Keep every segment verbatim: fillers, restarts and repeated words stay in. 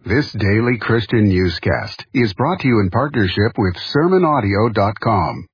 This daily Christian newscast is brought to you in partnership with sermon audio dot com.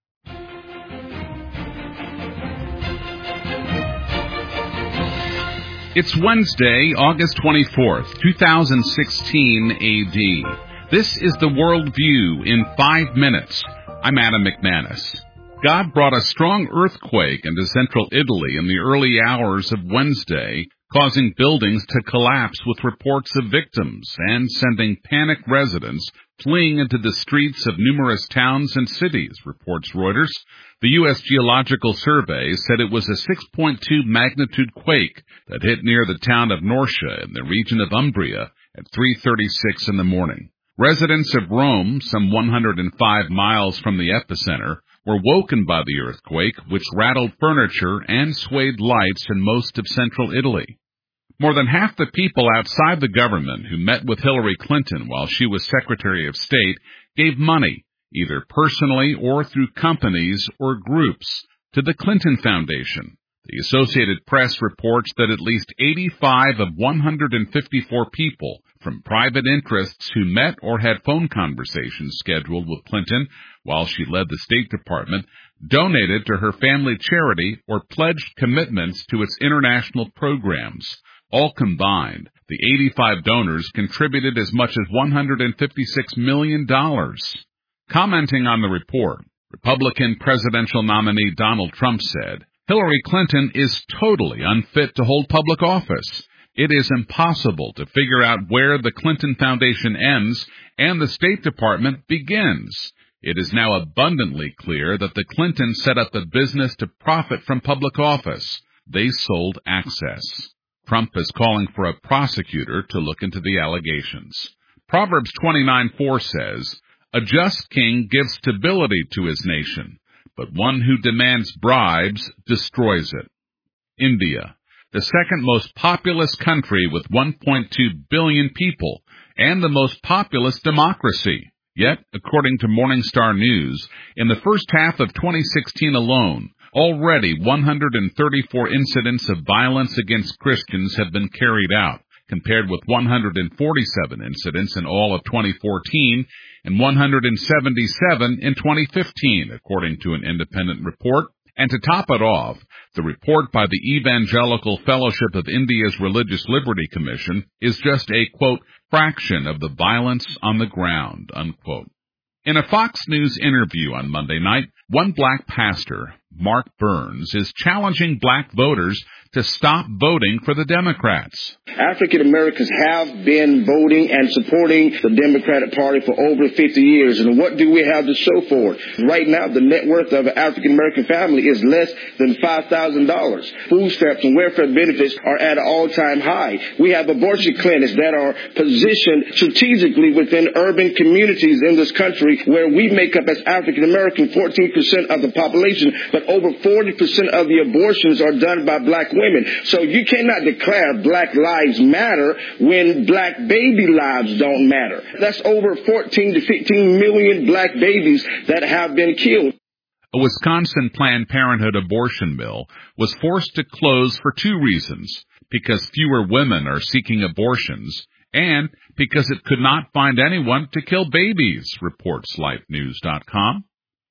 It's Wednesday, August twenty-fourth, twenty sixteen A D. This is the World View in five minutes. I'm Adam McManus. God brought a strong earthquake into central Italy in the early hours of Wednesday, causing buildings to collapse with reports of victims and sending panicked residents fleeing into the streets of numerous towns and cities, reports Reuters. The U S Geological Survey said it was a six point two magnitude quake that hit near the town of Norcia in the region of Umbria at three thirty-six in the morning. Residents of Rome, some one hundred five miles from the epicenter, were woken by the earthquake, which rattled furniture and swayed lights in most of central Italy. More than half the people outside the government who met with Hillary Clinton while she was Secretary of State gave money, either personally or through companies or groups, to the Clinton Foundation. The Associated Press reports that at least eighty-five of one hundred fifty-four people from private interests who met or had phone conversations scheduled with Clinton while she led the State Department donated to her family charity or pledged commitments to its international programs. All combined, the eighty-five donors contributed as much as one hundred fifty-six million dollars. Commenting on the report, Republican presidential nominee Donald Trump said, "Hillary Clinton is totally unfit to hold public office. It is impossible to figure out where the Clinton Foundation ends and the State Department begins. It is now abundantly clear that the Clintons set up a business to profit from public office. They sold access." Trump is calling for a prosecutor to look into the allegations. Proverbs twenty-nine four says, "A just king gives stability to his nation, but one who demands bribes destroys it." India, the second most populous country with one point two billion people and the most populous democracy. Yet, according to Morningstar News, in the first half of twenty sixteen alone, already one hundred thirty-four incidents of violence against Christians have been carried out, compared with one hundred forty-seven incidents in all of twenty fourteen and one hundred seventy-seven in twenty fifteen, according to an independent report. And to top it off, the report by the Evangelical Fellowship of India's Religious Liberty Commission is just a, quote, fraction of the violence on the ground, unquote. In a Fox News interview on Monday night, one black pastor, Mark Burns, is challenging black voters to stop voting for the Democrats. African Americans have been voting and supporting the Democratic Party for over fifty years. And what do we have to show for it? Right now, the net worth of an African American family is less than five thousand dollars. Food stamps and welfare benefits are at an all-time high. We have abortion clinics that are positioned strategically within urban communities in this country where we make up as African American fourteen percent of the population, but over forty percent of the abortions are done by black women. So you cannot declare black lives matter when black baby lives don't matter. That's over fourteen to fifteen million black babies that have been killed. A Wisconsin Planned Parenthood abortion mill was forced to close for two reasons: because fewer women are seeking abortions and because it could not find anyone to kill babies, reports Life News dot com.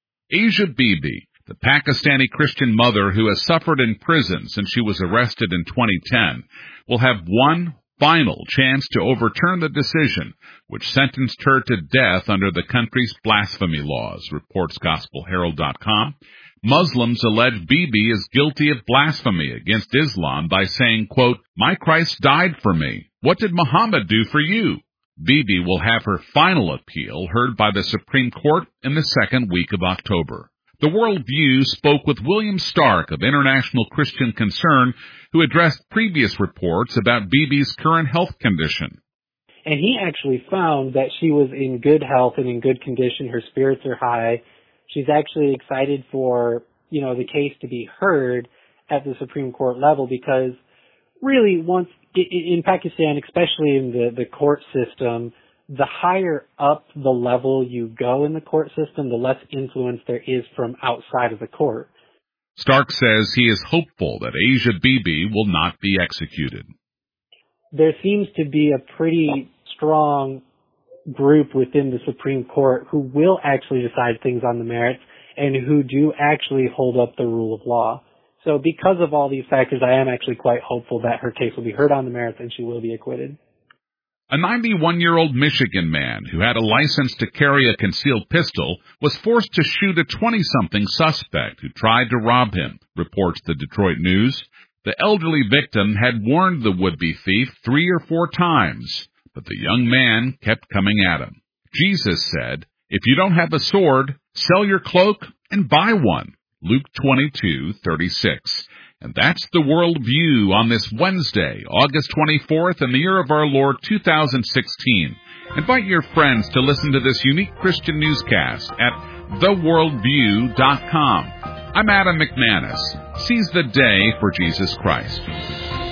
Asia Bibi, the Pakistani Christian mother who has suffered in prison since she was arrested in twenty ten, will have one final chance to overturn the decision which sentenced her to death under the country's blasphemy laws, reports Gospel Herald dot com. Muslims allege Bibi is guilty of blasphemy against Islam by saying, quote, "My Christ died for me. What did Muhammad do for you?" Bibi will have her final appeal heard by the Supreme Court in the second week of October. The World View spoke with William Stark of International Christian Concern, who addressed previous reports about Bibi's current health condition. And he actually found that she was in good health and in good condition. Her spirits are high. She's actually excited for, you know, the case to be heard at the Supreme Court level because really once in Pakistan, especially in the, the court system, the higher up the level you go in the court system, the less influence there is from outside of the court. Stark says he is hopeful that Asia Bibi will not be executed. There seems to be a pretty strong group within the Supreme Court who will actually decide things on the merits and who do actually hold up the rule of law. So because of all these factors, I am actually quite hopeful that her case will be heard on the merits and she will be acquitted. A ninety-one-year-old Michigan man who had a license to carry a concealed pistol was forced to shoot a twenty-something suspect who tried to rob him, reports the Detroit News. The elderly victim had warned the would-be thief three or four times, but the young man kept coming at him. Jesus said, "If you don't have a sword, sell your cloak and buy one." Luke twenty-two thirty-six. And that's the World View on this Wednesday, August twenty-fourth, in the year of our Lord two thousand sixteen. Invite your friends to listen to this unique Christian newscast at the world view dot com. I'm Adam McManus. Seize the day for Jesus Christ.